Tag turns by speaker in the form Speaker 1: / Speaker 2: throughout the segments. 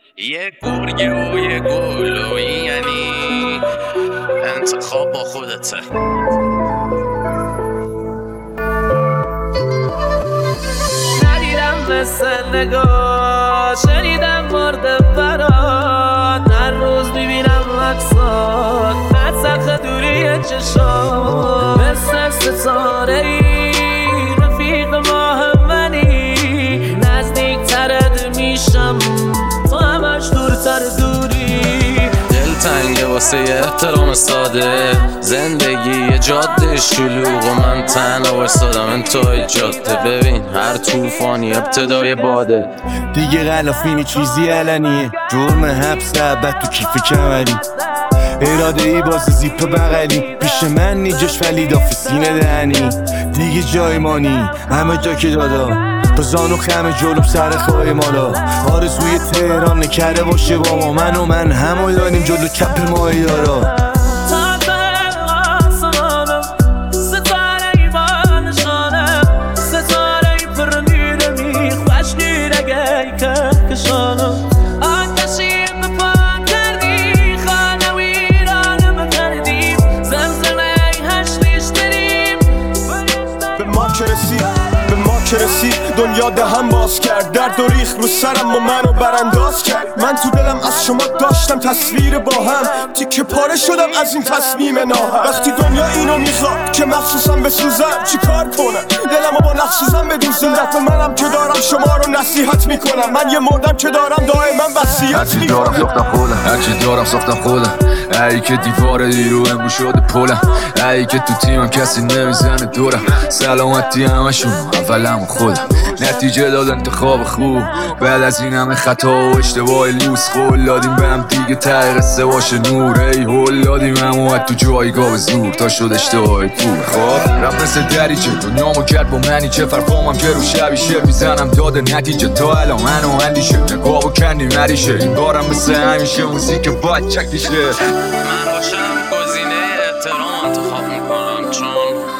Speaker 1: یه گرگه و یه گل و این یعنی انتخاب با خودته.
Speaker 2: ندیدم مثل نگاه، شنیدم مورد برات، هر روز میبینم عکسات از سقف دوری چشات، مثل ستاره ای رفیق ماه منی، نزدیک ترد میشم تو همش دورتر دوری.
Speaker 1: دل تنگه واسه احترام ساده، زندگی یه جاده شلوغ و من تنها وایسادم انتهای جاده. ببین هر طوفانی ابتدای باده،
Speaker 3: دیگه غلافینی چیزی علنیه، جرم حبس ابد تو کیف کمری، اراده ای باز زیپ بغلی، پیش من نیجاش ولی داف سینه دهنی، دیگه جای مانی همه جا که دادا، با زانو خم جلوم سر خواهی مالا، آرزوی تهران نکرده باشه با ما، من و من همو داریم جلو چپ ماهی دارا.
Speaker 4: به ما که رسید دنیا دهم باز کرد، درد و ریخ رو سرم و منو برانداز کرد. من تو دلم از شما داشتم تصویر با هم، تیکه پاره شدم از این تصمیم ناهم. وقتی دنیا اینو میخواد که مخصوصم بسوزم چی کار کنم، دلمو با نخسوزم بدوزم. دفعه منم که دارم شما رو نصیحت میکنم، من یه مردم که دارم دائما وصیت میکنم.
Speaker 5: هرچی دارم ساختم خودم، ای که دیوار دیرو امرو شده پلم، ای که تو تیمم کسی نمیزنه دورم، سلامتی همشون اولم خودم. نتیجه داد انتخاب خوب بعد از این همه خطا و اشتباه لوس، قول دادیم به هم دیگه ته قصه باشه نور، ای هول دادیم هم اومد تو جایگاه زور تا شد اشتباه پول. خب رفت مثل دریچه دنیامو کرد با منی، چه فرقامم که رو شبی شعر میزنم داده نتیجه، تا الان منو اندیشه نگاه و کندی مریشه، این بارم مثل همیشه موزیک باید چکیشه.
Speaker 1: من باشم گزینه احترام انتخاب میکنم، چون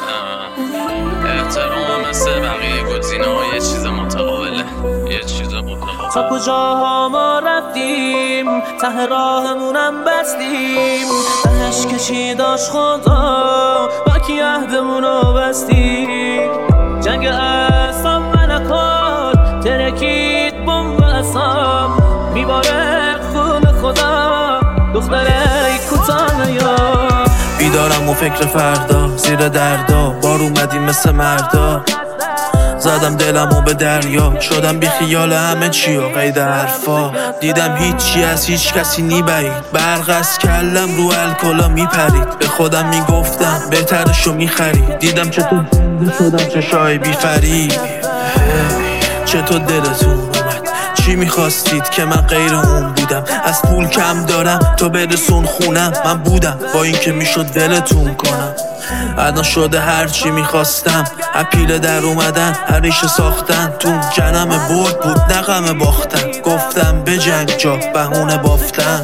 Speaker 1: احترام مثل بقیه گزینه ها یه چیز متقابله، یه چیز متقابل.
Speaker 2: تا کجاها ما رفتیم ته راهمونم بستیم، تهش کشی داشت خدا با کی عهدمونو بستیم. جنگ اعصاب ملکات ترکید بمب اعصاب، میباره خون خدا دختره کوتاه یا بیدارم و فکر فردا زیر دردا، بار اومدیم مثل مردا، زدم دلمو به دریا، شدم بی خیال همه چی و قید حرفا، دیدم هیچی از هیچ کسی نیبرید، برق از کلم رو الکلا میپرید، به خودم میگفتم بهترشو میخرید، دیدم چطور زنده شدم چشای بی فرید. چطور دلتون اومد چی میخواستید که من غیر اون بودم، از پول کم دارم تو برسون خونم، من بودم با این که میشد ولتون کنم، الان شده هرچی میخواستم، اپیله در اومدن هریشه ساختن، تو جنم برد بود نغم باختن، گفتم به جنگ جا بهونه بافتن.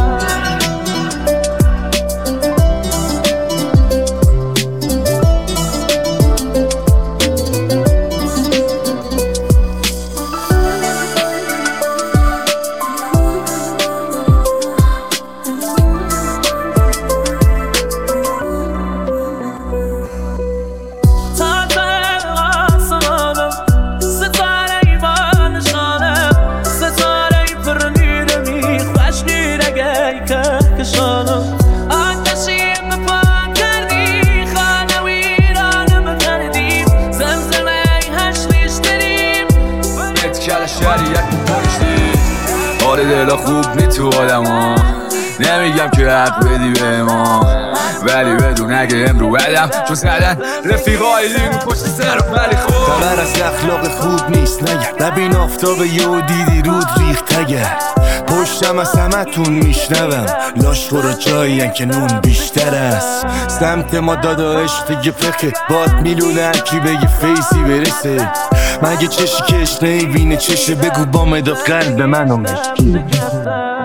Speaker 5: حال دلا خوب نی تو آدم ها، نمیگم که حق بدی به ما، ولی بدون اگه امرو بدم چون زدن رفیقای لیمو پشت سرم، ولی خوب
Speaker 3: خبر از اخلاق خوب نیست نگرد، ببین آفتاب یهو دیدی رود ریخت تگرد، پشتم از همتون میشنوم لاش برو جایین که نون بیشتر است، سمت ما داداش دیگه پخه باد میلونه هرکی بگه فیسی برسه، مگه چشی کش نمیبینه چشه بگو با مداد قلب منو مشکی.